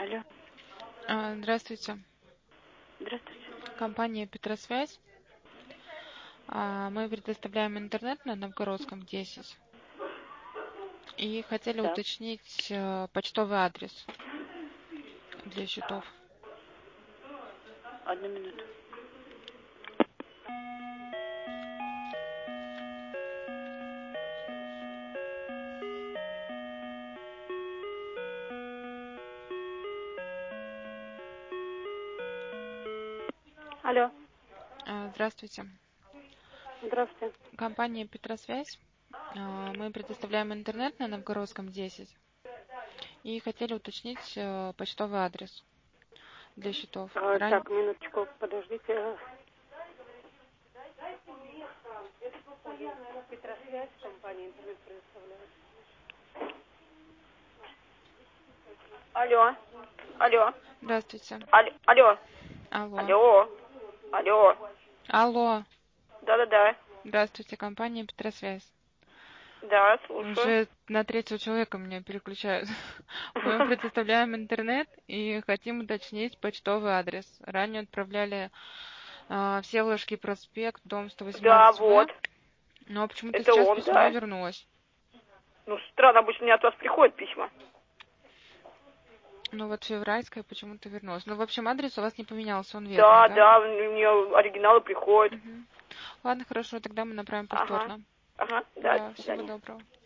Алло, Здравствуйте. здравствуйте. Компания «Петросвязь». Мы предоставляем интернет на Новгородском, 10. И хотели Так, уточнить почтовый адрес для счетов. одну минуту. Алло, Здравствуйте. здравствуйте. Компания «Петросвязь». Мы предоставляем интернет на Новгородском, 10. И хотели уточнить почтовый адрес для счетов. Так, минуточку, подождите. Петросвязь, компания интернет предоставляет. Алло, алло, Здравствуйте. алло, Алло. алло, алло. Алло. Да-да-да, Здравствуйте. Компания «Петросвязь». да, слушаю. Уже на третьего человека меня переключают. Мы предоставляем интернет и хотим уточнить почтовый адрес. Ранее отправляли Всеволожский проспект, дом Да, 118В, вот, но почему-то это сейчас он, письмо не да. вернулось. Ну, странно, обычно мне от вас приходят письма. Ну вот февральское почему-то вернулось. Ну, в общем, адрес у вас не поменялся, он верный, Да, да? да, мне оригиналы приходят. Мгм. Ладно, хорошо, тогда мы направим Ага, повторно. ага, да, до Да, всего свидания. доброго.